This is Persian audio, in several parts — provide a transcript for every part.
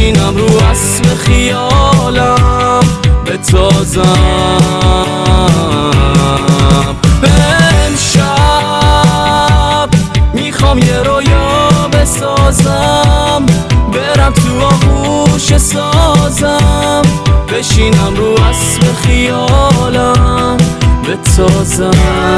بشینم رو اسب خیالم بتازم. امشب میخوام یه رویا بسازم، برم تو آغوش سازم، بشینم رو اسب خیالم بتازم.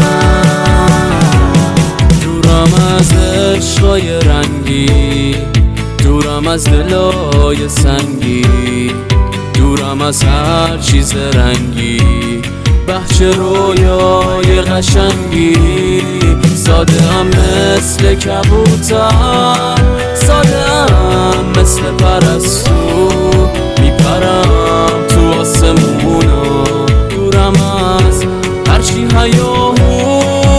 دورم از عشقای رنگی، دورم از دلای سنگی، دورم از هر چیز رنگی، بهچه رویای قشنگی. ساده ام مثل کبوتر، ساده ام مثل پرستو، میپرم تو آسمونا، دورم از هرچی هیاهو.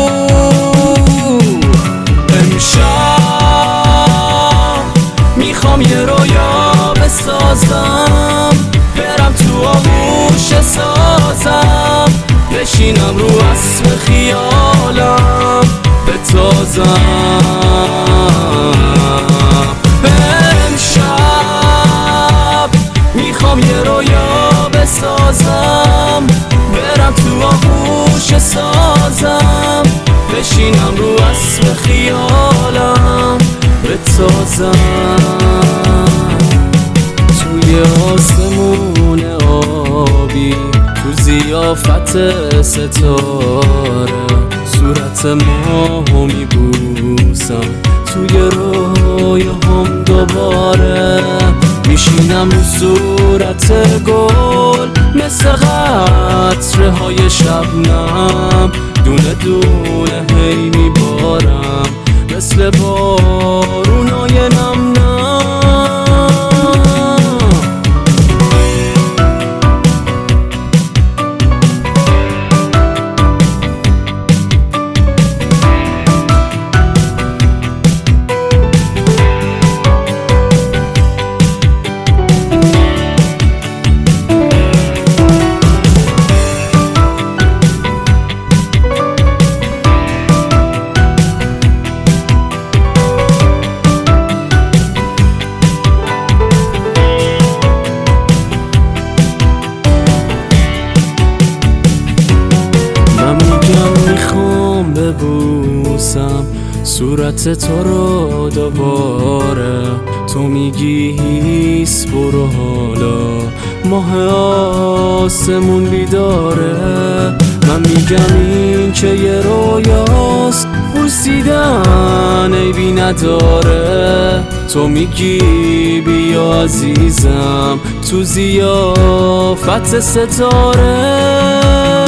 امشب میخوام یه رویا بسازم، برم تو آغوش سازم، بشینم رو اسب خیالم بتازم. امشب میخوام یه رویا بسازم، برم تو آغوش سازم، بشینم رو اسب خیالم بتازم. توی آسمون آبی، تو زیافت ستاره، صورت ماهو میبوسم، توی رویاهام دوباره میشینم رو صورت گل، مثل قطره های شبنم، دونه دونه هی میبارم، مثل بارونای نم نم. میخوام ببوسم صورت تو رو دوباره، تو میگی هیس برو حالا، ماه آسمون بیداره. من میگم این که یه رویاست، بوسیدن عیبی نداره، تو میگی بیا عزیزم تو زیافت ستاره.